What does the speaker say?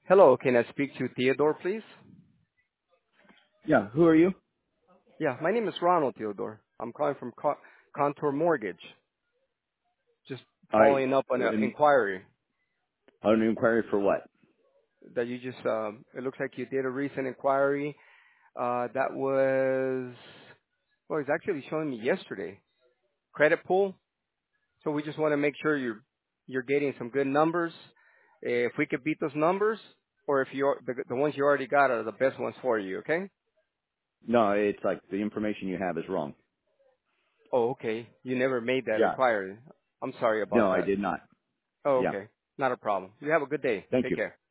Hello, can I speak to Theodore, please? Yeah, who are you? Yeah, my name is Ronald Theodore. I'm calling from Contour Mortgage. Just I following up on an an inquiry an inquiry for what? that you just, it looks like you did a recent inquiry. That was, well, it's actually showing me yesterday. Credit pool. So we just want to make sure you're getting some good numbers. If we could beat those numbers, or if the ones you already got are the best ones for you, okay? No, it's like the information you have is wrong. Oh, okay. You never made that Yeah. inquiry. I'm sorry No, about I that. did not. Oh, Yeah. okay. Not a problem. You have a good day. Thank Take you. care.